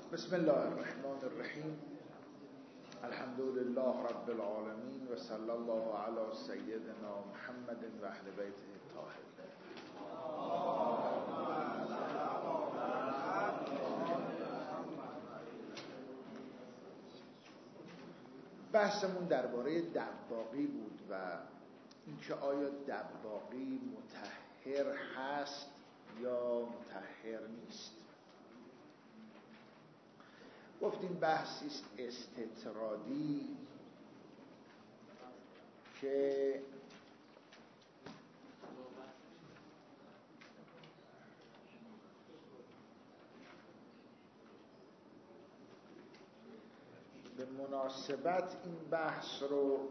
بسم الله الرحمن الرحیم. الحمد لله رب العالمین و صلی الله علی سیدنا محمد و اهل بیته الطاهرین. بحثمون درباره دباغی بود و اینکه آیا دباغی مطهر هست یا مطهر نیست. گفتیم بحثی است استطرادی که به مناسبت این بحث رو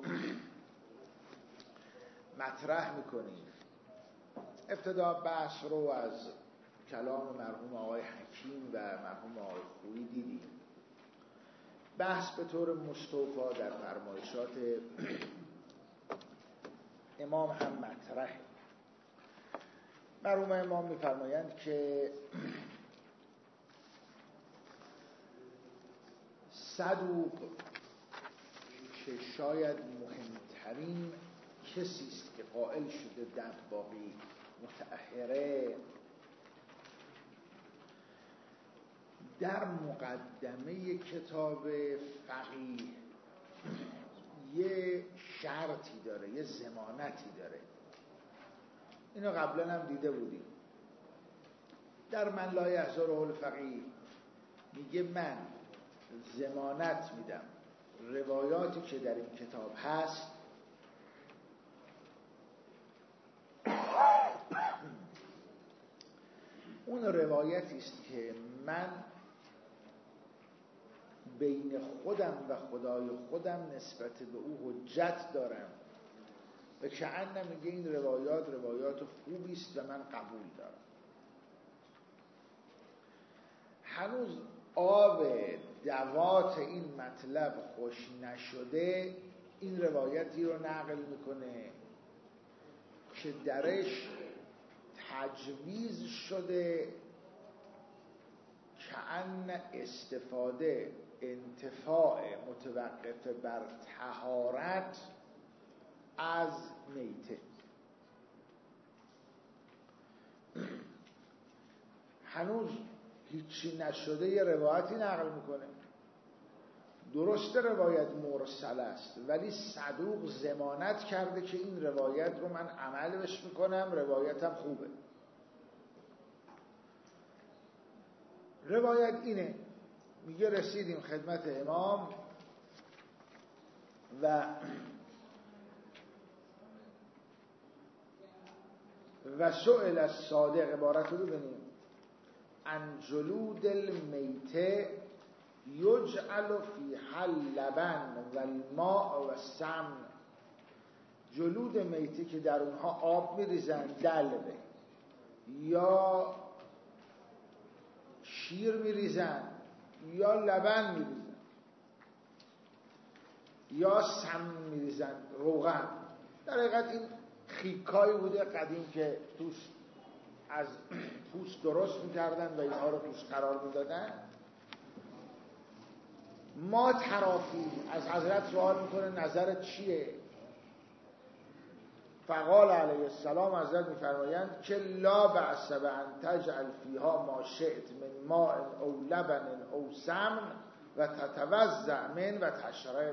مطرح میکنیم. ابتدا بحث رو از کلام مرحوم آقای حکیم و مرحوم آقای خویی دیدیم. بحث به طور مستوفی در فرمایشات امام هم مطرحه. مرحوم امام میفرمایند که صدوق که شاید مهمترین کسی است که قائل شده دباغی متأهره، در مقدمه کتاب فقیه یه شرطی داره، یه ضمانتی داره. اینو قبلا هم دیده بودیم. در من لا یحضره الفقیه میگه من ضمانت میدم روایاتی که در این کتاب هست اون روایتی است که من بین خودم و خدای خودم نسبت به او حجت دارم و کأن میگه این روایات خوبی است و من قبول دارم. هنوز آب دوات این مطلب خوش نشده این روایتی رو نقل میکنه که درش تجویز شده کأن استفاده انتفاع متوقف بر طهارت از میته. هنوز هیچی نشده یه روایتی نقل میکنه. درسته روایت مرسل است ولی صدوق ضمانت کرده که این روایت رو من عمل بش میکنم، روایتم خوبه. روایت اینه، میگه رسیدیم خدمت امام و سئل الصادق، عبارت رو ببینیم، عن جلود المیته یجعل فیها اللبن و الماء و السمن. جلود میته که در اونها آب میریزن، دلوه یا شیر میریزن یا لبن میریزن یا سمن میریزن، روغن. در حقیقت این خیکایی بوده قدیم که توش از پوست درست میکردن و اینها رو توش قرار میدادن. ما ترافی از حضرت سوال میکنه نظرت چیه؟ فقال علیه السلام، حضرت میفرمایند که لا بأس بأن تجعل فیها ما شئت من ماء او لبن او سمن و تتوضأ من و تشرب.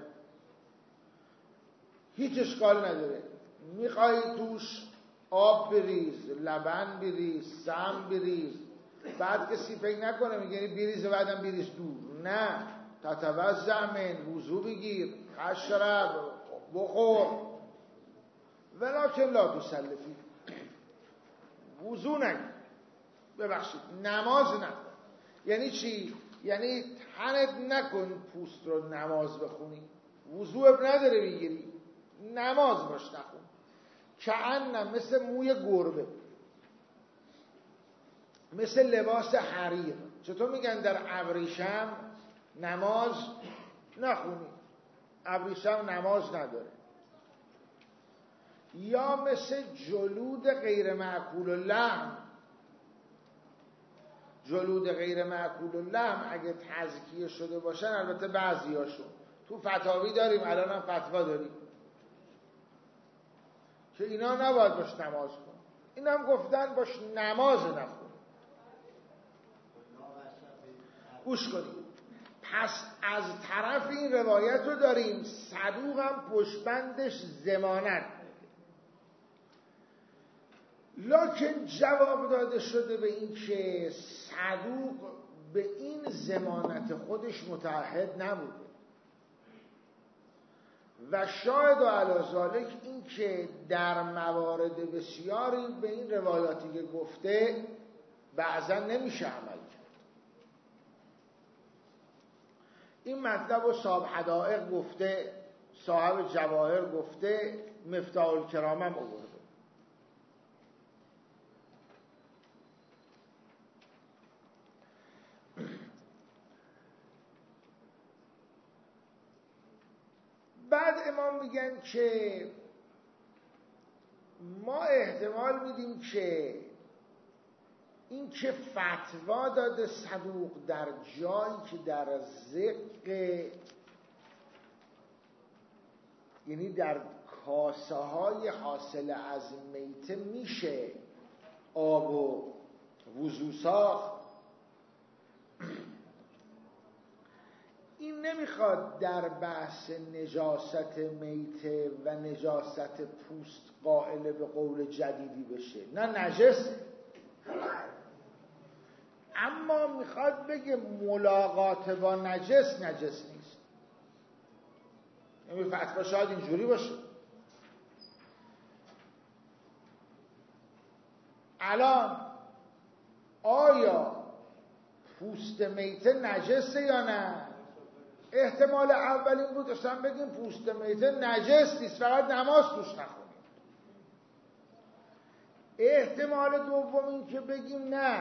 هیچ اشکال نداره، میخوای توش آب بریز، لبن بریز، سم بریز، بعد کسی فکر نکنه میگه بریز و بعدم بریز دور. نه، تتوضأ من، وضو بگیر، تشرب، بخور، ولکن لا تسلفی، وضو نکن، ببخشید نماز نکن. یعنی چی؟ یعنی تنت نکن پوست رو نماز بخونی، وضو نداره بگیری، نماز باش نخون. کأن مثل موی گربه، مثل لباس حریر. چطور میگن در ابریشم نماز نخونی، ابریشم نماز نداره. یا مثل جلود غیر معقول اللحم، جلود غیر معقول اللحم اگه تزکیه شده باشن، البته بعضیاشون تو فتاوی داریم، الان هم فتوا داریم که اینا نباید باش نماز کن. این هم گفتن باش نماز نخون. گوش کنید. پس از طرف این روایت رو داریم، صدوق هم پشتبندش ضمانت، لکن جواب داده شده به این که صدوق به این ضمانت خودش متعهد نبوده و شاهد و علی ذالک این که در موارد بسیاری به این روایاتی که گفته بعضا نمیشه عمل کرد. این مطلب رو صاحب حدائق گفته، صاحب جواهر گفته، مفتاح الکرام هم آورده. بعد امام میگن که ما احتمال میدیم که این که فتوا داده صدوق در جایی که در زق، یعنی در کاسه های حاصل از میته میشه آب و وضو ساخت، این نمیخواد در بحث نجاست میته و نجاست پوست قائل به قول جدیدی بشه، نه نجسه، اما میخواد بگه ملاقات با نجس نیست. یعنی فتوا شاید اینجوری باشه. الان آیا پوست میته نجسه یا نه؟ احتمال اول این بود اصلا بگیم پوست میته نجس نیست، فقط نماز توش نخونیم. احتمال دوم این که بگیم نه،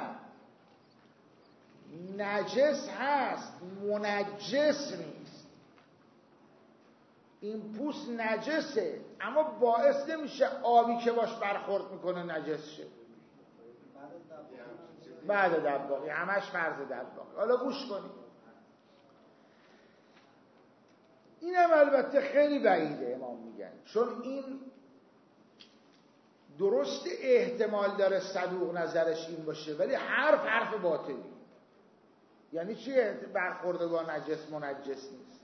نجس هست، منجس نیست. این پوست نجسه اما باعث نمیشه آبی که باش برخورد میکنه نجس شه. بعد دباغی، همش فرض دباغی. حالا گوش کنید، اینم البته خیلی بعیده امام میگن، چون این درست احتمال داره صدوق نظرش این باشه، ولی حرف باطلی. یعنی چی برخورد با نجس منجس نیست؟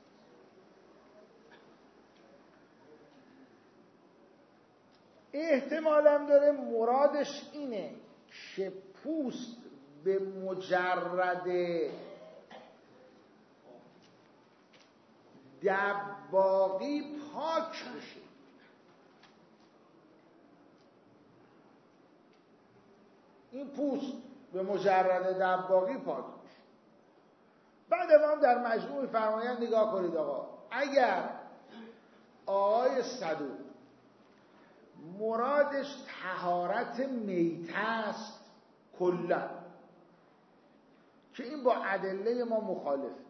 احتمالم داره مرادش اینه که پوست به مجرد دباغی پاک بشه. این پوست به مجرد دباغی پاک بشه. بعد امام در مجموع فرمایند نگاه کنید آقا، اگر آقای صدوق مرادش طهارت میته است کلا، که این با ادله ما مخالفه،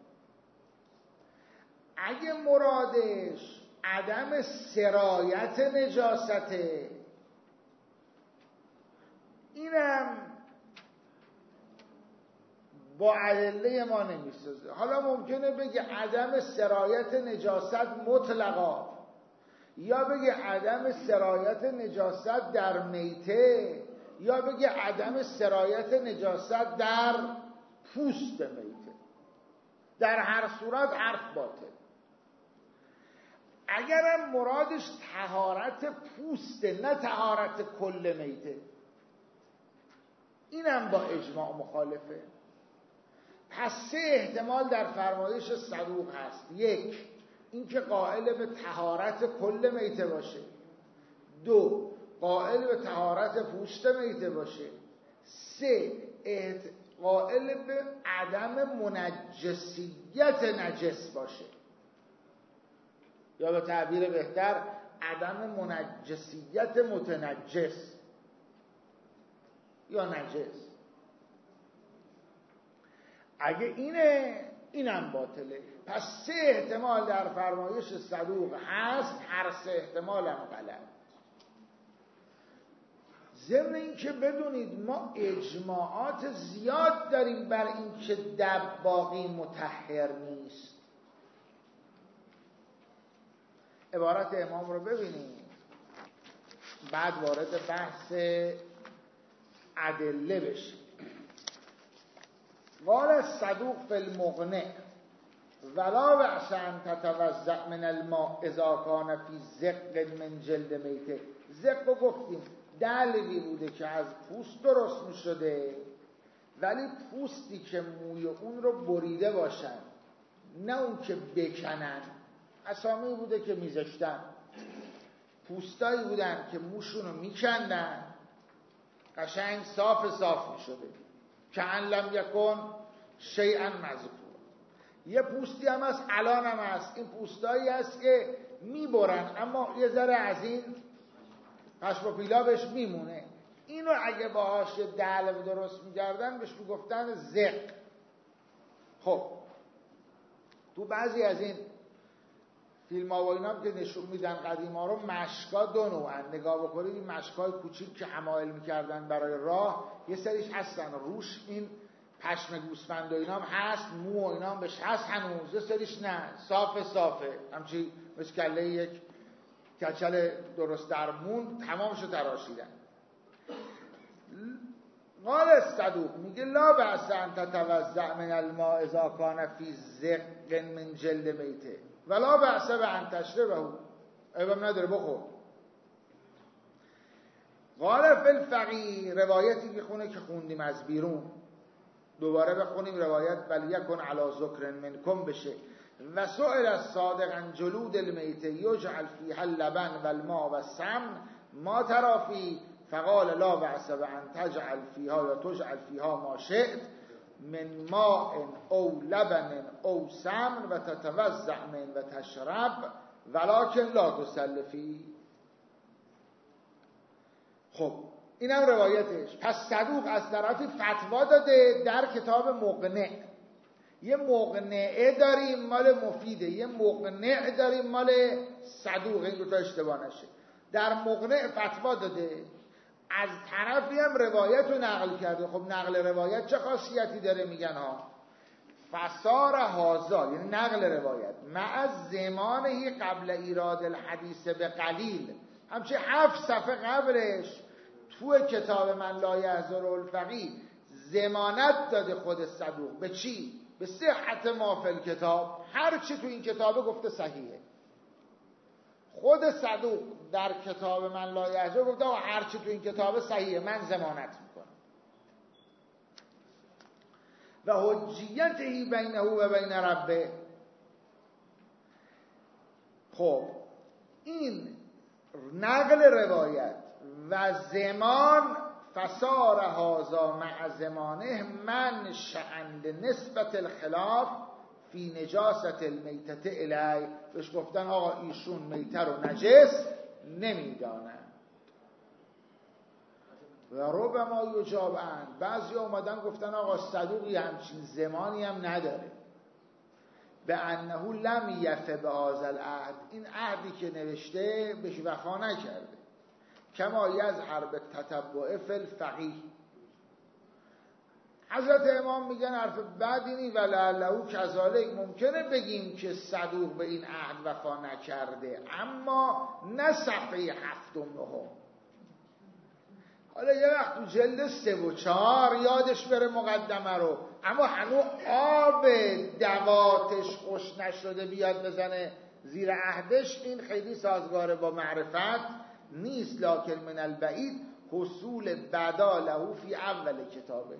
اگه مرادش عدم سرایت نجاسته، اینم با ادله ما نمیسازه. حالا ممکنه بگه عدم سرایت نجاست مطلقا، یا بگه عدم سرایت نجاست در میته، یا بگه عدم سرایت نجاست در پوست میته. در هر صورت حرف باطل. اگرم مرادش طهارت پوسته نه طهارت کل میته، اینم با اجماع مخالفه. پس سه احتمال در فرمایش صدوق هست: یک، اینکه قائل به طهارت کل میته باشه; دو، قائل به طهارت پوست میته باشه; سه، قائل به عدم منجسیت نجس باشه، یا به تعبیر بهتر عدم منجسیت متنجس یا نجس. اگه اینم باطله. پس سه احتمال در فرمایش صدوق هست، هر سه احتمال هم غلط. ضمن این که بدونید ما اجماعات زیاد داریم بر این که دباغی مطهر نیست. عبارت امام رو ببینید، بعد وارد بحث ادله بشه. قال الصدوق فی المقنع ولا بأس ان تتوضأ من الماء اذا كان فی زق من جلد میته. زق رو گفتیم دلوی بوده که از پوست درست می شده، ولی پوستی که موی اون رو بریده باشن، نه اون که بکنن. اسامی بوده که میذاشتن، پوستایی بودن که موشون رو میکندن، قشنگ صاف می شده، که ان لم یکن شیئا مذکور. یه پوستی هم هست، الان هم هست، این پوستایی هست که میبرن اما یه ذره از این پشم و پیلا بهش میمونه. اینو اگه باهاش دلو درست میکردن بهش میگفتن زق. خب تو بعضی از این فیلم ها و اینا که نشون میدن قدیما رو، مشکا دو نوعن. نگاه بکنید این مشکای کوچیک که حمایل میکردن برای راه، یه سریش هستن روش این پشم گوسفند و اینا هم هست، مو و اینا هم بهش هست هنوز، یه سریش نه، صافه همچی مثل کله یک کچل درست درمون تمامشو تراشیدن. قال الصدوق میگه لا بأس ان تتوضأ من الماء اذا كان فی زق من جلد میته ولا بأس بان تشربه. ایبم نداره بخور. قال فی الفقیه، روایتی که خونه که خوندیم از بیرون، دوباره بخونیم روایت بل یکن علی ذکر منکم بشه. و سئل الصادق عن جلود المیته یجعل فیها اللبن والماء والسمن ما ترى فی فقال لا بأس بان تجعل فیها یا تجعل فیها ما شئت من ماء او لبن او سمن و تتوضأ من و تشرب ولکن لا تسلفی. خب اینم روایتش. پس صدوق از طرفی فتوا داده در کتاب مقنع. یه مقنعه داریم مال مفیده، یه مقنع داریم مال صدوق، این دوتا اشتباه نشه. در مقنع فتوا داده، از طرفی هم روایت رو نقل کرده. خب نقل روایت چه خاصیتی داره؟ میگن ها فسار هازا، یعنی نقل روایت مع زمانه قبل ایراد الحدیث به قلیل، همچه 7 صفحه قبلش تو کتاب من لا یحضر الفقیه ضمانت داده خود صدوق. به چی؟ به صحت ما فی الکتاب، هر چی تو این کتابه گفته صحیحه. خود صدوق در کتاب من لا یحضر گفته و هر چی تو این کتابه صحیحه، من ضمانت میکنم. و حجیته بینه و بین ربه. خب این نقل روایت و زمان فسار هازا مع زمانه من شأن لنسبت الخلاف فی نجاست المیتت الی. بهش گفتن آقا ایشون میته رو نجس نمیدانند. و ربما یجابند، بعضی اومدن گفتن آقا صدوقی همچین زمانی هم نداره. به انه لم یف به هذا العهد، این عهدی که نوشته بهش وفا نکرده. کما یظهر به تتبع فی الفقیه. حضرت امام میگن حرف بعدی نی ولعله کذالک، ممکنه بگیم که صدوق به این عهد وفا نکرده، اما نه صفحه 7 و 9. حالا یه وقت تو جلد 3 و 4 یادش بره مقدمه رو، اما هنوز آب دواتش خوش نشده بیاد بزنه زیر عهدش، این خیلی سازگاره با معرفت نیست. لکن من البعید حصول بدا له فی اول کتابه.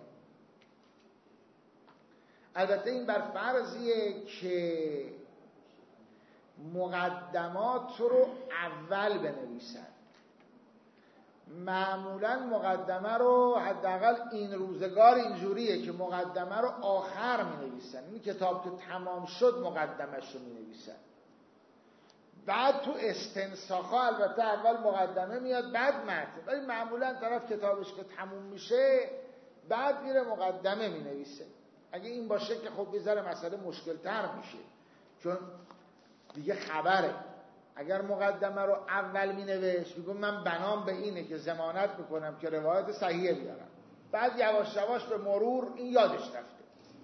البته این بر فرضیه که مقدمات رو اول بنویسن. معمولا مقدمه رو حداقل این روزگار اینجوریه که مقدمه رو آخر می نویسن. این کتاب که تمام شد مقدمش رو می نویسن. بعد تو استنساخا البته اول مقدمه میاد بعد متن، ولی معمولا طرف کتابش که تموم میشه بعد میره مقدمه می نویسه. اگه این باشه که خب بذاره مسئله مشکل تر میشه، چون دیگه خبره اگر مقدمه رو اول می نوشت میگم من بنام به اینه که ضمانت میکنم که روایت صحیحه بیارم، بعد یواش یواش به مرور این یادش رفته.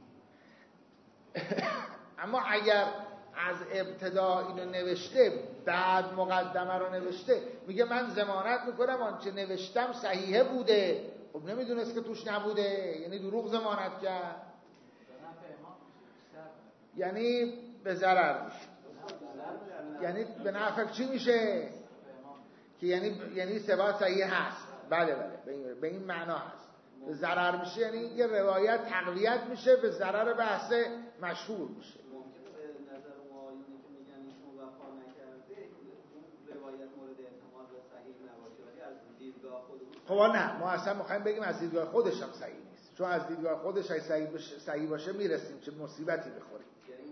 اما اگر از ابتدا اینو نوشته بعد مقدمه رو نوشته، میگه من ضمانت میکنم آنچه نوشتم صحیحه بوده. خب نمیدونست که توش نبوده، یعنی دروغ ضمانت کرد، یعنی به ضرر میشه. یعنی به نفع چی میشه؟ که یعنی ثبات صحیح هست. بله به این معنا هست. به ضرر میشه یعنی یه روایت تقویت میشه، به ضرر بحث مشهور میشه. خب نه، ما اصلا میخوایم بگیم از دیدگاه خودش هم صحیح نیست، چون از دیدگاه خودش اگه صحیح باشه میرسیم چه مصیبتی بخوریم.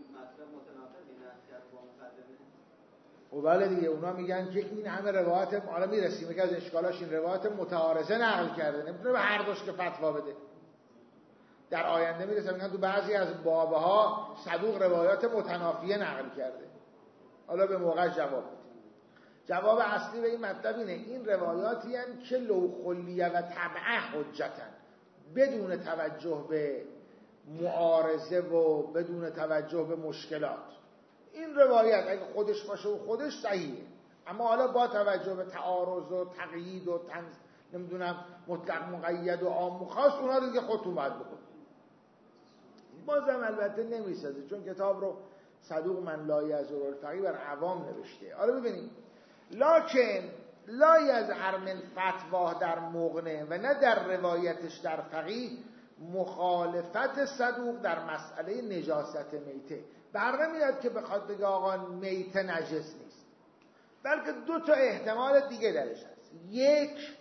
خب بله دیگه، اونا میگن که این همه روایت، حالا میرسیم که از اشکالاش این روایت متعارضه نقل کرده، نمیتونه به هر دوش که فتوا بده. در آینده میرسیم میگن تو بعضی از بابه ها صدوق روایات متنافیه نقل کرده. حالا به موقع جواب بدیم. جواب اصلی به این مطلب اینه این روایاتی هم که لو خلیه و تبعه حجتن، بدون توجه به معارضه و بدون توجه به مشکلات. این روایت اگه خودش باشه و خودش صحیحه، اما حالا با توجه به تعارض و تقیید و نمیدونم مطلق مقید و عام و خاص، اونا رو دیگه خودتون باید بکنید. بازم البته نمیسازه، چون کتاب رو صدوق من لا یزور الفقیه بر عوام نوشته. حالا ببینیم، لکن لا یظهر من فتواه در مغنه و نه در روایتش در فقیه مخالفت صدوق در مسئله نجاست میته. بر نمیاد که بخواد بگه آقا میته نجس نیست، بلکه دو تا احتمال دیگه درش هست. یک،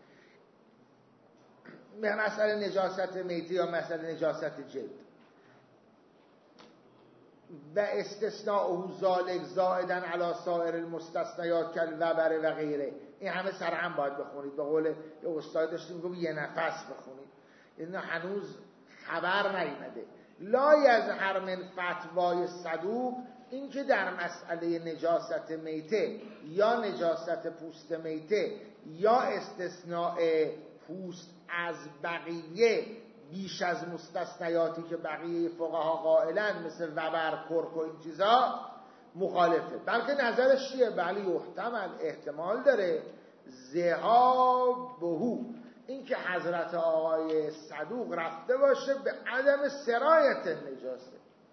به مسئله نجاست میته یا مسئله نجاست جلد و استثناء ذالک زائداً علی سایر المستثنیات کالوبر و غیره. این همه سر هم باید بخونید. به قول یه استاد داشتیم میگم یه نفس بخونید، این هنوز خبر نیامده. لا یظهر من فتوای صدوق این که در مسئله نجاست میته یا نجاست پوست میته یا استثناء پوست از بقیه بیش از مستثنیاتی که بقیه فقها قائلن مثل وبر، کرک و این چیزا مخالفه، بلکه نظرش چیه؟ بله یحتمل، احتمال داره ذهابهو، این که حضرت آقای صدوق رفته باشه به عدم سرایت نجاسه.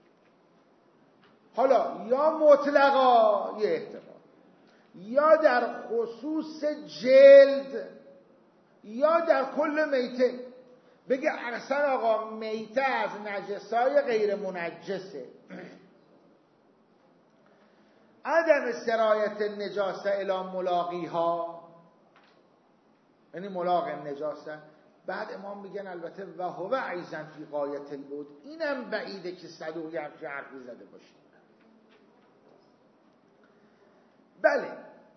حالا یا مطلقا یه احتمال، یا در خصوص جلد یا در کل میته، بگه اصلا آقا میته از نجسای غیر منجسه. عدم سرایت نجاسه الی ملاقی ها، یعنی ملاقی نجاسه. بعد امام میگن البته و هو ایضا فی غایت البعد، اینم بعیده که صدوق حرفی زده باشه. بله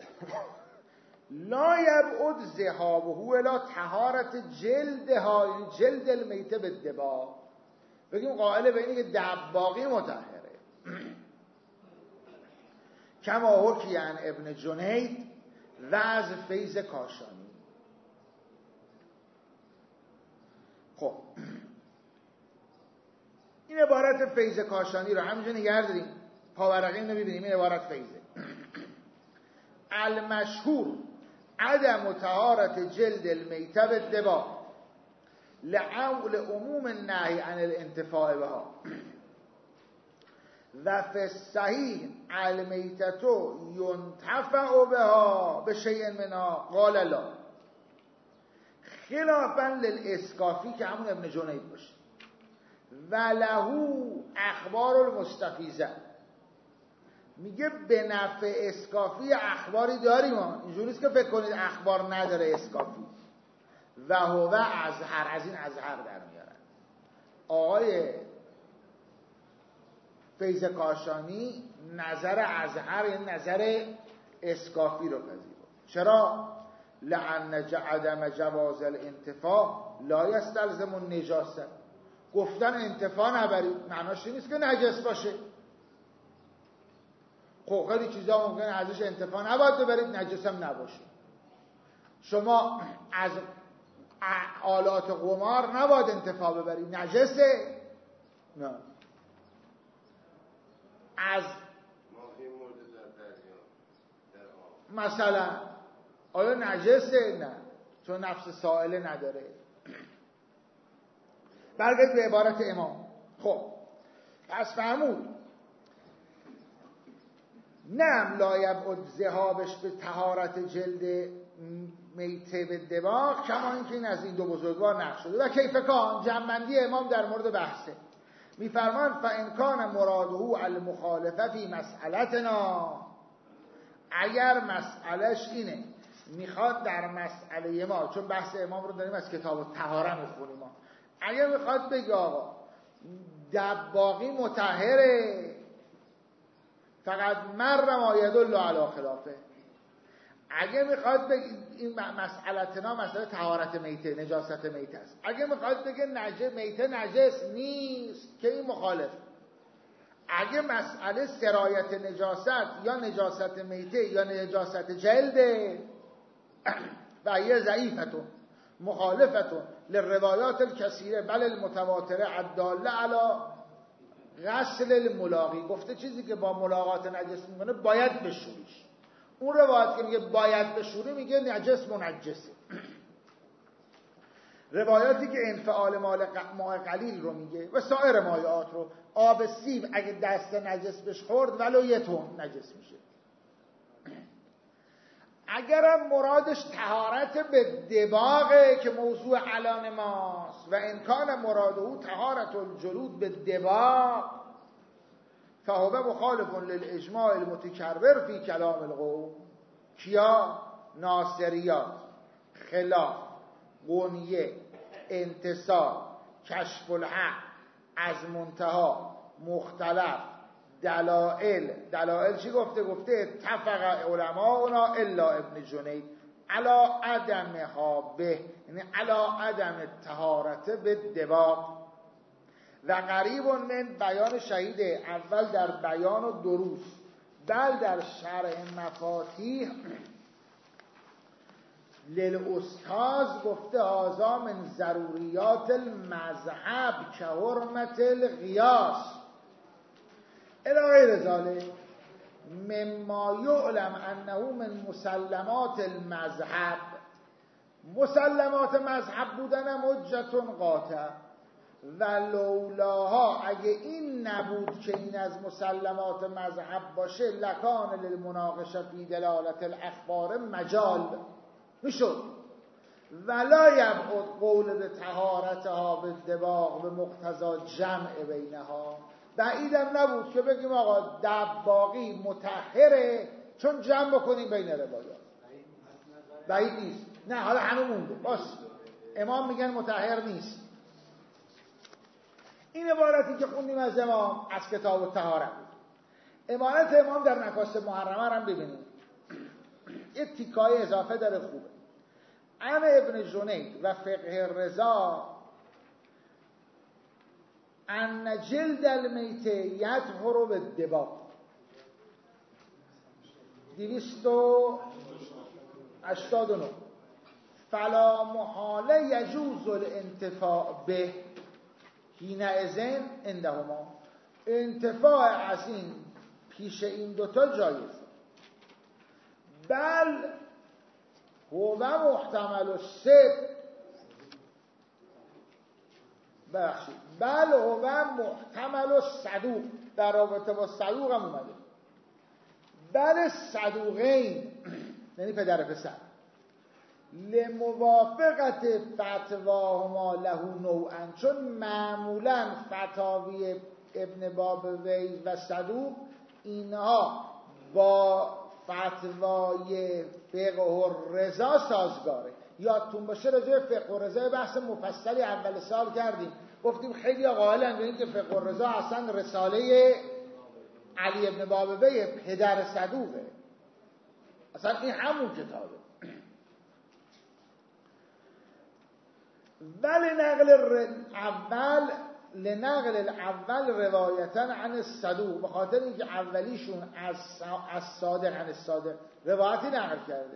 لا یبعد ذهابه الی طهارت جلدها، یعنی جلد المیته بالدباغ، بگیم قائل به اینه که دباغی مطهره. کما حکی عن ابن جنید و از فیض کاشانی. خب این عبارت فیض کاشانی رو همینجا نگه داریم، پاورقی اینو ببینیم. این عبارت فیضه. المشهور عدم طهارت جلد المیته بالدباغ لعموم النهی عن الانتفاع بها و فی الصحیح المیتة ینتفع بها بشیء منها قال لا، خلافا للاسکافی که همون ابن جنید باشه و له اخبار المستفیضه. میگه به نفع اسکافی اخباری داریم، اینجوری نیست که فکر کنید اخبار نداره اسکافی. و هو ازهر، از این ازهر در میارن. آقای فیض کاشانی نظر ازهر یعنی نظر اسکافی رو پذیرفت. چرا؟ لأن عدم جواز الانتفاع لا یستلزم النجاسه. گفتن انتفاع نبرید معناش نیست که نجس باشه. خب خیلی چیزا ممکنه ازش انتفاع نباید ببرید، نجسم نباشه. شما از آلات قمار نباید انتفاع ببرید، نجسه؟ نه. از مثلا آیا نجسه؟ نه، چون نفس سائله نداره. برگرد به عبارت امام. خب پس فرمود نم لایب ذهابش به طهارت جلد میته به دماغ، کما اینکه این از این دو بزرگوار نقل شده. و کیف کان، جنبندی امام در مورد بحثه، میفرمان فانکان مراده المخالفه فی مسئلتنا، اگر مسئلهش اینه میخواد در مسئله ما، چون بحث امام رو داریم از کتاب طهاره میخونیم ما، اگر میخواد بگه آقا دباغی مطهره فقط مر ما یدل علی خلافه، اگه میخواد بگه این مسئلتنا مسئله طهارت میته، نجاست میته است، اگه میخواد بگه میته نجس نیست که این مخالف، اگه مسئله سرایت نجاست یا نجاست میته یا نجاست جلده و هی ضعیفتون مخالفتون للروایات الکثیره بل المتواتره الداله علی غسل الملاقی، گفته چیزی که با ملاقات نجس میکنه باید بشوریش. اون روایت که میگه باید بشوری میگه نجس منجسه. روایاتی که انفعال ماء قلیل رو میگه و سایر مایعات رو، آب سیب اگه دست نجس بهش خورد ولو یه تون نجس میشه. اگرم مرادش طهارت به دباغه که موضوع الان ماست و امکان مراده او طهارت الجلود به دباغ فهو مخالف للاجماع المتکرر فی کلام القوم. کیا؟ ناصریات، خلاف، غنیه، انتصار، کشف الحق، از منتها، مختلف، دلائل چی گفته؟ گفته اتفق علماؤنا الا ابن جنید علی عدمها به، یعنی علی عدم طهارت به دباغ. و قریب من بیان شهید اول در بیان و دروس بل در شرح مفاتیح للاستاذ گفته هذا من ضروریات المذهب که حرمت القیاس الی غیر ذلک مما یعلم انه من مسلمات المذهب. مسلمات مذهب بودن حجت قاطع و لولاها، اگه این نبود که این از مسلمات مذهب باشه لکان للمناقشه فی دلالت الاخبار مجال میشد ولا یبعد قول به طهارتها به دباغ به مقتضا جمع بینها. بعیدم نبود که بگیم آقا دباغی مطهره چون جمع بکنیم بین روایات. بعید نیست. نه حالا هنوز مونده باش، امام میگن مطهر نیست. این عبارتی که خوندیم از امام از کتاب الطهاره بود. عبارت امام در مکاسب محرمه هم ببینیم، یه تیکای اضافه داره خوبه. عن ابن جنید و فقه رضا ان جلد المیت یطهر بالدباغ 289 فلا محاله یجوز الانتفاع به حینئذ عندهما. انتفاع از این پیش این دوتا جایز. بل هو محتمل الصدق، بل هو محتمل الصدوق، در رابطه با صدوق هم اومده. بل صدوقین یعنی پدر پسر لموافقت فتواهما له نوعا، چون معمولا فتاوی ابن بابوی و صدوق اینها با فتوای فقه الرضا سازگاره. یادتون باشه راجع به فقه الرضا بحث مفصلی اول سال کردیم، گفتیم خیلی قائلن به این که فقه الرضا اصلا رساله علی ابن بابوی پدر صدوقه، اصلا این همون کتابه. ولی نقل اول لنقل الاول روایتا عن الصدوق، به خاطر اینکه اولیشون از صادق عن الصادق روایتی نقل کرده،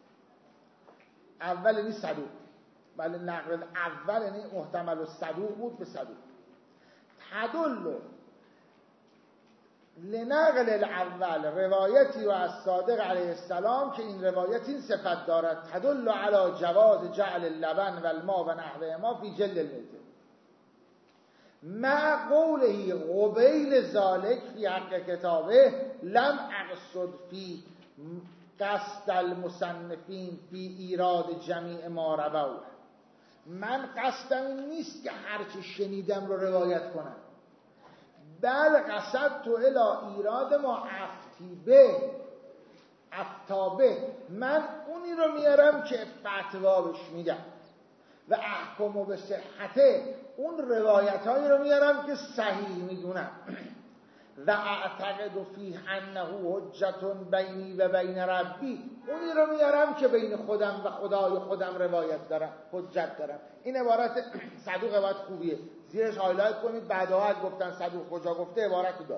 اول یعنی صدوق، ولی نقل اول یعنی محتمل و صدوق بود به صدوق. تدل لنقل الاول روایتی و از صادق علیه السلام که این روایت این صفت دارد، تدل علی جواز جعل اللبن و الماء و نحوه ما فی جلد المیت مع قوله قبیل ذالک فی حق کتابه لم اقصد فی قصد المصنفین فی ایراد جمیع ما رواه. من قصدم این نیست که هرچی شنیدم رو روایت کنم، بل قصد تو الی ایراد ما افتابه، من اونی رو میارم که فتوا بهش میدم، و احکمو به صحته، اون روایت هایی رو میارم که صحیح میدونم، و اعتقد فیه انه حجت بینی و بین ربی، اونی رو میارم که بین خودم و خدای خودم روایت دارم، حجت دارم. این عبارت صدوق عبارت خوبیه، زیرش هایلایت کنید، بعدها گفتن صدوق کجا گفته، عبارت رو داره.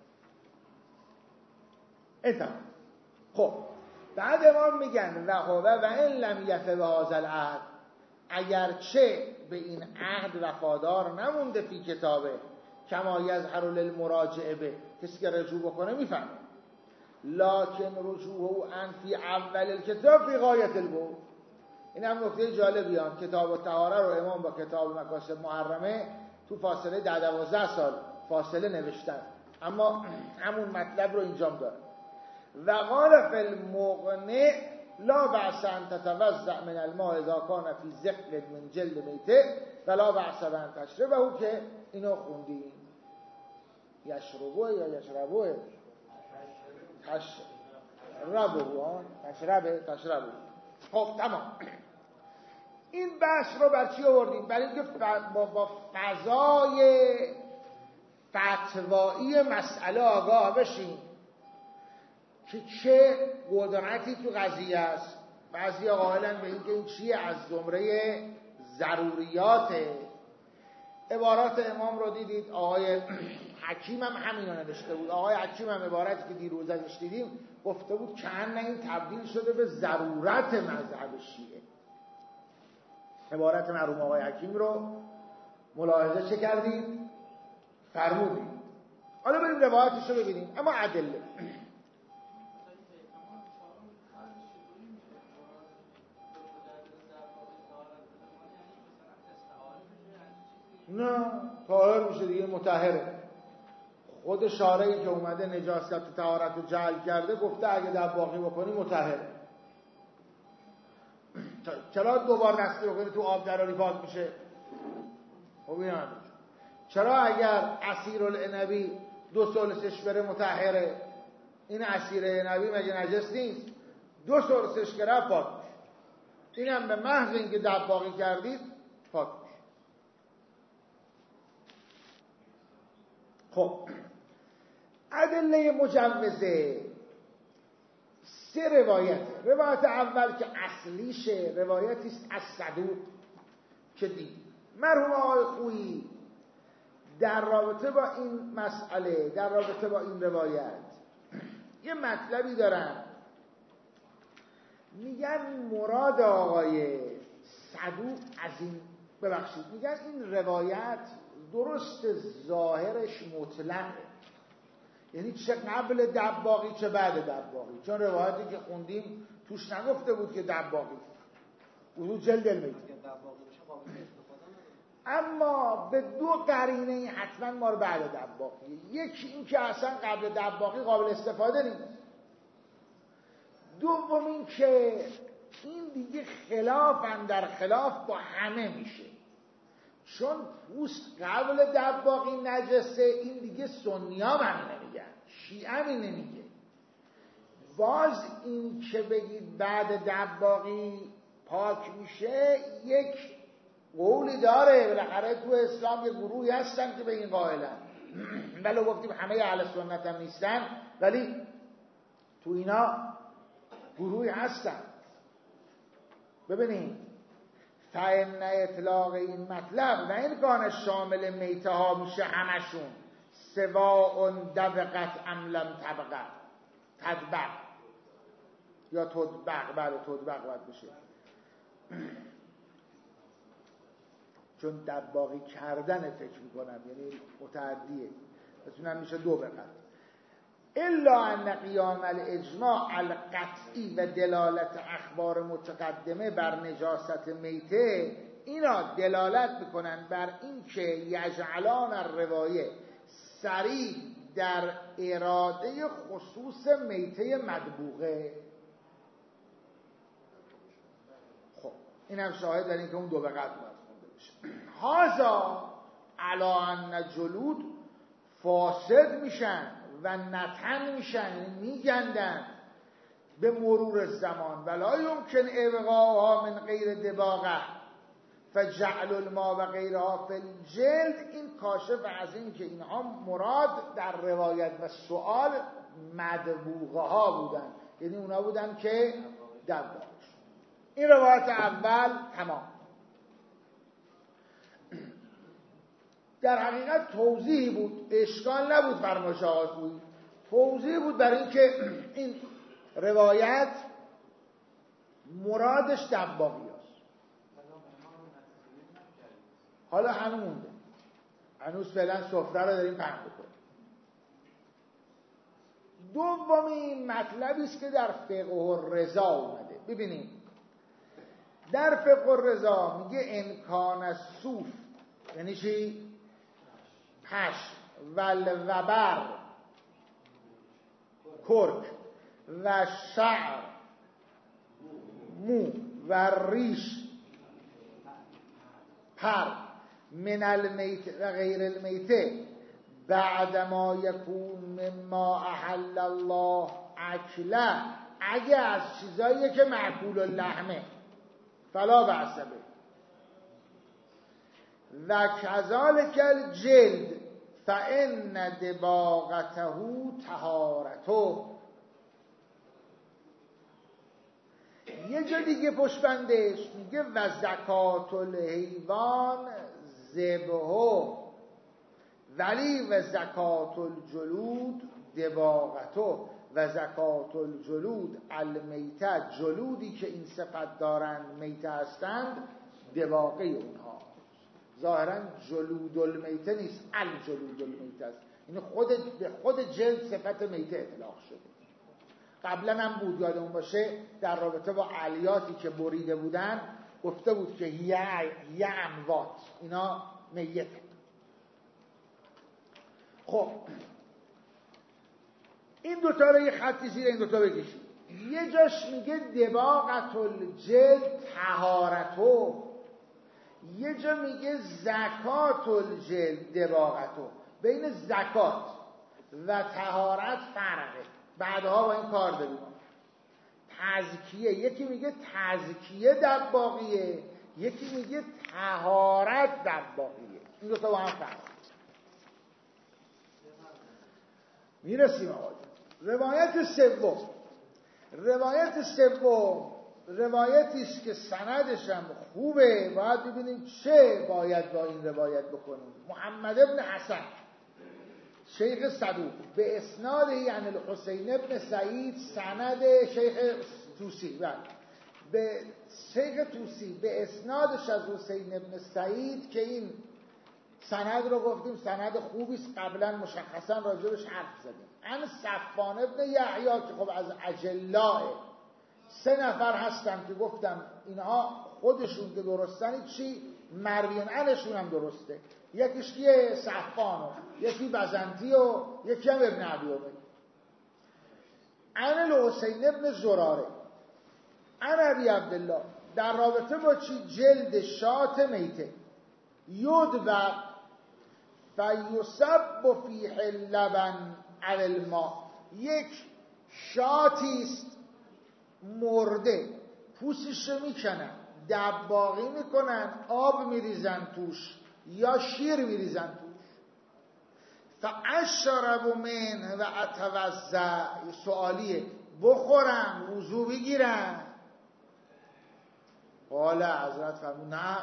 اتمام. خب بعد ما میگن و این لم یفه به هذا العهد، اگرچه به این عهد وفادار نمونده فی کتابه، کما یظهر للمراجعه به، کسی که رجوع بکنه میفهمه، لکن رجوعه ان فی اول الکتاب فی غایت البعد. این هم نکته جالبی هم، کتاب الطهاره رو امام با کتاب مکاسب محرمه تو فاصله 10-12 سال فاصله نوشتن، اما همون مطلب رو اینجام داره. و قال فی المغنی لا بأس ان تتوضأ من الماء اذا كان في زقل من جلد میته ولا بأس ان تشربه، که اینو خوندیم. یشربوه یا یشربوه؟ تشربه. خب تمام. این بحث رو بر چی آوردیم؟ برای اینکه با فضای فتوایی مسئله آگاه بشیم که چه قدرتی تو قضیه است. بعضی قائلن به اینکه این چیه، از زمره ضروریاته. عبارات امام رو دیدید، آقای حکیم هم همین رو نوشته بود. آقای حکیم هم عبارتی که دیروز ازش دیدیم گفته بود که این تبدیل شده به ضرورت مذهب شیعه. عبارت مرحوم آقای حکیم رو ملاحظه چه کردید؟ فرمودید. حالا بریم روایتش رو ببینیم، اما ادله. نه طاهر میشه دیگه، مطهره. خود شارعی که اومده نجاست و طهارت رو جعل کرده گفته اگه دباغی بکنی مطهره. چرا دوبار دستی بکنی تو آب دراری پاک میشه؟ خب این هم چرا اگر عصیر العنبی 2 ثلثش بره مطهره؟ این عصیر عنبی مگه نجس نیست؟ 2 ثلثش که رفت پاک میشه. این هم به محض اینکه دباغی کردید پاک میشه. خب ادله مجوزه 3 روایته. روایت اول که اصلیشه روایتی است از صدوق که دید مرحوم آقای خویی در رابطه با این مسئله، در رابطه با این روایت یه مطلبی دارن. میگن مراد آقای صدوق از این، ببخشید، میگن این روایت درست ظاهرش مطلقه، یعنی چه قبل دباغی چه بعد دباغی، چون روایتی که خوندیم توش نگفته بود که دباغی بود جلد المیت، اما به 2 قرینه حتما ما رو بعد دباغی. یکی این که اصلا قبل دباغی قابل استفاده نیست، دوم این که این دیگه خلافن در خلاف با همه میشه، چون پوست قبل دباغی نجسه، این دیگه سنی ها هم نمیگن، شیعه هم نمیگه. باز این که بگید بعد دباغی پاک میشه یک قولی داره، بالاخره تو اسلام یه گروهی هستن که به این قائلن، ولو گفتیم همه اهل سنت هم نیستن، ولی تو اینا گروهی هستن. ببینید فإن اطلاق این مطلب و این کان شامل میته ها میشه همشون سواء دبقت ام لم تبقت تدبق یا تدبق، بله تدبق باید بشه چون دباغی کردن فکر میکنم یعنی متعدیه، بتونم میشه دو بقت. الا ان قیام الاجماع القطعی و دلالت اخبار متقدمه بر نجاست میته اینا دلالت میکنن بر این که یجعلان الروایه صریح در اراده خصوص میته مدبوغه. خب این هم شاهد در این که اون دو بقت باید خونده بشه. هازا علا ان جلود فاسد میشن و نتن میشن، میگندن به مرور زمان. ولا یمکن ابقاها من غیر دباغه فجعل الماء و غیرها فی الجلد. این کاشف از این که اینها مراد در روایت و سؤال مدبوغه ها بودن، یعنی اونا بودن که دباغ. این روایت اول تمام. در حقیقت توضیحی بود، اشکال نبود فرمایش آقای خویی، توضیح بود برای اینکه این روایت مرادش دباغی است. حالا هنوز مونده، هنوز فعلا سفره رو داریم پهن بکنیم. دومین مطلبی است که در فقه الرضا اومده. ببینیم در فقه الرضا میگه امکان الصوف یعنی چی؟ پش والوبر کرک و شعر مو و ریش پر من المیت و غیر المیته بعد ما یکون مما احل الله اکله، اگه از چیزایی که معقول اللحمه فلا بأس به و کذالک الجلد فإن دباغته طهارته. یه جا دیگه پشتبندش میگه و زکات الحیوان ذبحه ولی و زکات الجلود دباغته و زکات الجلود المیته، جلودی که این صفت دارند میته هستند دباغه اونها. ظاهرا جلود المیته نیست، الجلود المیته است، این به خود جلد صفت میته اطلاق شده. قبلا هم بود یادمون باشه در رابطه با علیاتی که بریده بودن گفته بود که یه اموات، اینا میته. خب این دوتا رو یه خطی زیر این دوتا بکشید. یه جاش میگه دباغت الجلد طهارتو، یه جا میگه زکات الجلد دباغتو. بین زکات و طهارت فرقه، بعدها با این کار داریم. تزکیه، یکی میگه تزکیه دباغیه، یکی میگه طهارت دباغیه. این دوتا با هم فرق. میرسیم آقا. روایت سوم روایتی است که سندش هم خوبه، باید ببینیم چه باید با این روایت بکنیم. محمد ابن حسن شیخ صدوق به اسناد یعنی الحسین ابن سعید، سند شیخ توسی به شیخ توسی به اسنادش از حسین ابن سعید که این سند رو گفتیم سند خوبی است، قبلا مشخصا راجبش حرف زدیم. ان صفوان ابن یحیی که خب از اجلاء 3 نفر هستن که گفتم اینها خودشون که درستن چی مروین انشون هم درسته، یکیش کیه؟ صفوان، یکی بزنتی و یکی هم ابن ابی امید. ان الحسین ابن زراره ان ابی عبدالله در رابطه با چی؟ جلد شات میته یدبق فیصب فیه اللبن علی الماء. یک شاتیست مرده، پوستش رو میکنن، دباغی میکنن، آب میریزن توش یا شیر میریزن توش. فاشرب من و اتوضا، سوالیه، بخورم وضو بگیرم. قال حضرت فرمود نه.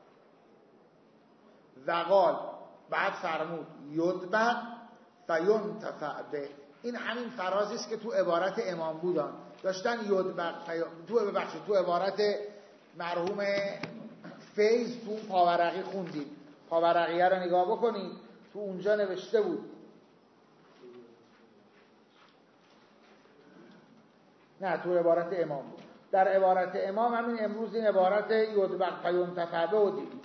وقال بعد فرمود یدبر فینتفع به. این همین فرازی است که تو عبارت امام بودن داشتن یدبر تو عبارت مرحوم فیض تو پاورقی خوندید. پاورقیه رو نگاه بکنید، تو اونجا نوشته بود. نه تو عبارت امام بود. در عبارت امام همین امروز این عبارت یدبر فینتفع به رو دیدید.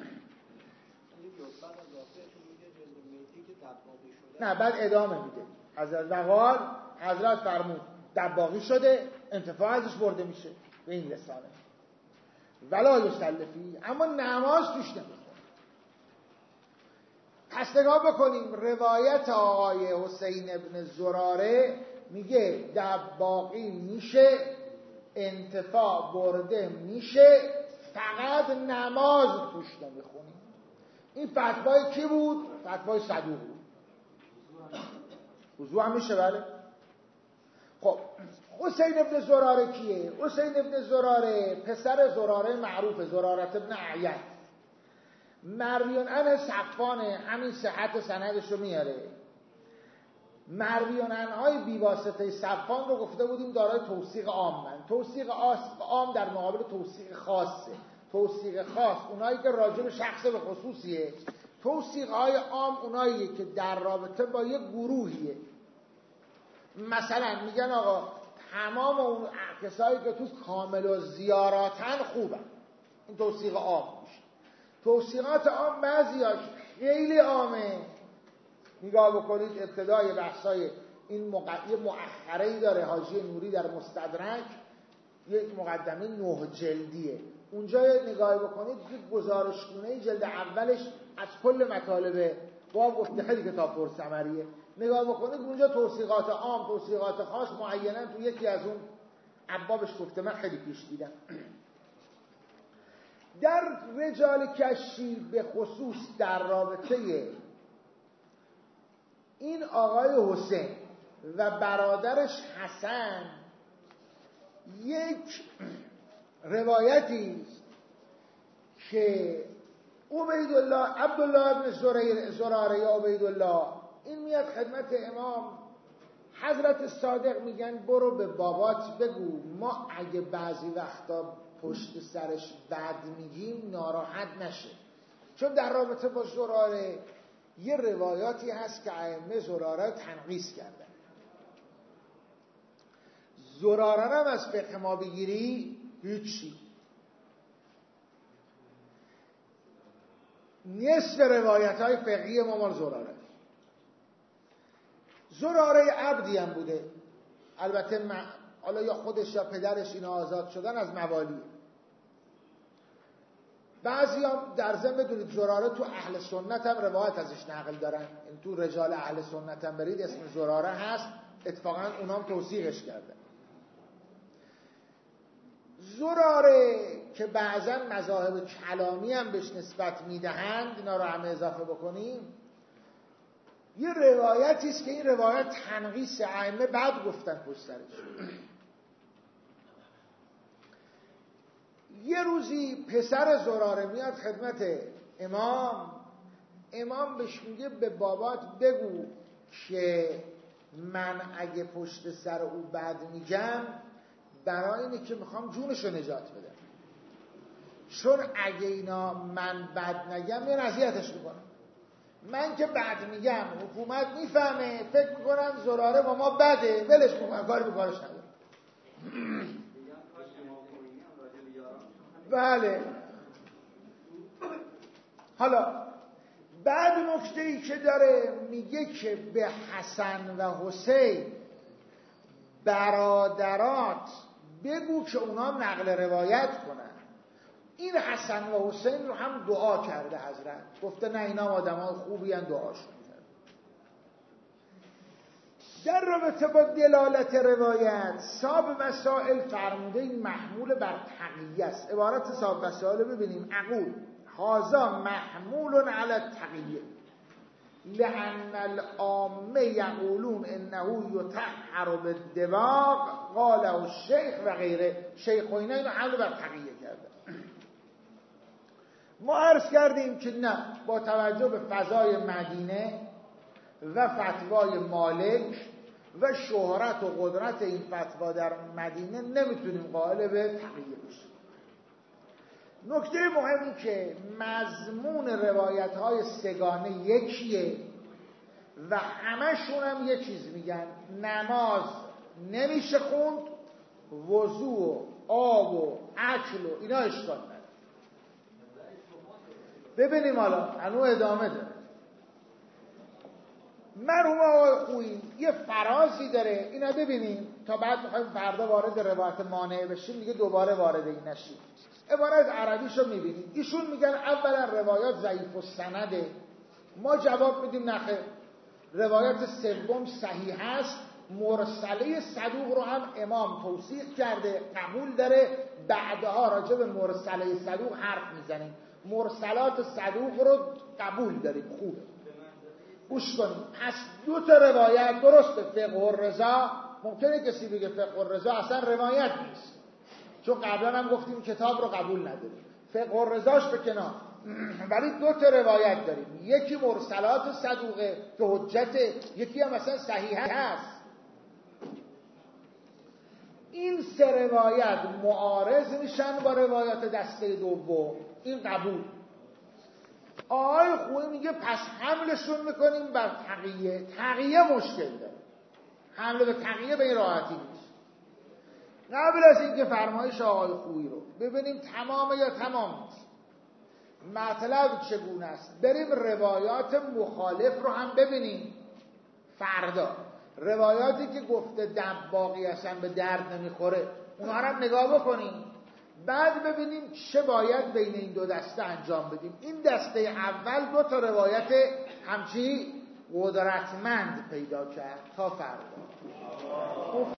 نه بعد ادامه میده. حضرت وقال حضرت فرمود دباغی شده، انتفاع ازش برده میشه به این لسانه. ولا یصلی، اما نماز توش نمیخونه. پس نگاه بکنیم روایت آقای حسین ابن زراره میگه دباغی میشه، انتفاع برده میشه، فقط نماز توش نمیخونیم. این فتوای کی بود؟ فتوای صدوق بود. وضو هم میشه بله. خب حسین ابن زراره کیه؟ حسین ابن زراره پسر زراره معروف، زرارت ابن اعین. مرویون عنه صفانه، همین صحت سندش رو میاره. مرویون عنهای بیواسطه صفان رو گفته بودیم دارای توثیق عام. توثیق عام در مقابل توثیق خاصه. توثیق خاص اونایی که راجع به شخص به خصوصیه. توثیق‌های عام اوناییه که در رابطه با یک گروهیه. مثلا میگن آقا تمام اون کسایی که تو کامل و زیاراتن خوبن، این توثیق عام میشه. توثیقات عام بعضیاش خیلی عامه. نگاه بکنید ابتدای بحثای این یه مؤخره‌ای داره حاجی نوری در مستدرک، یک مقدمه 9 جلدیه. اونجا نگاه بکنید تو گزارشگونه جلد اولش از کل مطالب باب گفته، خیلی کتاب پرثمریه. نگاه بکنید اونجا توثیقات عام، توثیقات خاص معیناً تو یکی از اون ابوابش گفته. من خیلی پیش دیدم. در رجال کشی به خصوص در رابطه این آقای حسین و برادرش حسن یک روایتی که عبدالله ابن زراره یا عبیدالله این میاد خدمت امام. حضرت صادق میگن برو به بابات بگو ما اگه بعضی وقتا پشت سرش بد میگیم ناراحت نشه، چون در رابطه با زراره یه روایاتی هست که ائمه زراره تنقیص کردن. زراره هم از فقه ما بگیری هیچی. نصف روایت های فقهی ما مال زراره. زراره عبدی هم بوده، البته حالا یا خودش یا پدرش اینا آزاد شدن از موالی. بعضی هم در ضمن بدونید زراره تو اهل سنت هم روایت ازش نقل دارن. این تو رجال اهل سنت هم برید اسم زراره هست، اتفاقا اونام توثیقش کردن. زراره که بعضا مذاهب کلامی هم بهش نسبت میدهند، اینا رو همه اضافه بکنیم، یه روایتی است که این روایت تنقیص ائمه بعد گفتن پشت سرش. یه روزی پسر زراره میاد خدمت امام بهش میگه به بابات بگو که من اگه پشت سر او بد میگم برای اینه که میخوام جونشو نجات بدم، چون اگه اینا من بد نگم یه اذیتش میکنم. من که بد میگم حکومت میفهمه، فکر میکنن زراره با ما بده، ولش میکنن، کاری به کارش نداره. بله. حالا بعد نکته‌ای که داره میگه که به حسن و حسین برادرات بگو که اونا نقل روایت کنن. این حسن و حسین رو هم دعا کرده حضرت، گفته نه اینا آدمای خوبی ان، دعاشون کرده. در رابطه با دلالت روایت صاحب مسائل فرموده این محمول بر تقیه است. عبارت صاحب مسائل ببینیم. اقول هذا محمول علی التقیه لأن العامه یقولون انه یطهر بالدماغ قاله الشیخ و غیره. شیخ و اینا اینو حمل بر تقیه کرده. ما عرض کردیم که نه، با توجه به فضای مدینه و فتوای مالک و شهرت و قدرت این فتوا در مدینه نمیتونیم قائل به تقیه بشیم. نکته مهمی که مضمون روایت های سگانه یکیه و همشون هم یه چیز میگن: نماز نمیشه خوند، وضو و آب و اکل و اینا اشکال نداره. ببینیم حالا هنو ادامه داره. مرحوم آقای خویی یه فرازی داره، اینا ببینیم تا بعد میخوایم فردا وارد روایت مانع بشیم دیگه دوباره وارد این نشیم. عبارت عربیشو میبینیم. ایشون میگن اولا روایات ضعیف السنده. ما جواب میدیم نخیر، روایت سوم صحیح است، مرسله صدوق رو هم امام توصیح کرده، قبول داره. بعدها راجع به مرسله صدوق حرف میزنیم. مرسلات صدوق رو قبول داریم، خوبه، گوش کنیم. پس دو تا روایت درسته. فقه الرضا، ممکنه کسی بگه فقه الرضا اصلا روایت نیست، چون قبلا هم گفتیم کتاب رو قبول نداریم، فقه الرضاش به کنار، ولی دو تا روایت داریم. یکی مرسلات صدوقه که حجته، یکی هم مثلا صحیح هست. این سه روایت معارض میشن با روایت دسته دوم، این قبول. آقای خویی میگه پس حملشون میکنیم بر تقیه. تقیه مشکل داره، حمله به تقیه به این راحتی نیست. قبل از اینکه فرمایش آقای خویی رو ببینیم تمامه یا تمام نیست، مطلب چگونه است، بریم روایات مخالف رو هم ببینیم فردا. روایاتی که گفته دباغی هستن به درد نمیخوره اونها رو هم نگاه بکنیم، بعد ببینیم چه باید بین این دو دسته انجام بدیم. این دسته اول دو تا روایت همچی قدرتمند پیدا کرد. تا فردا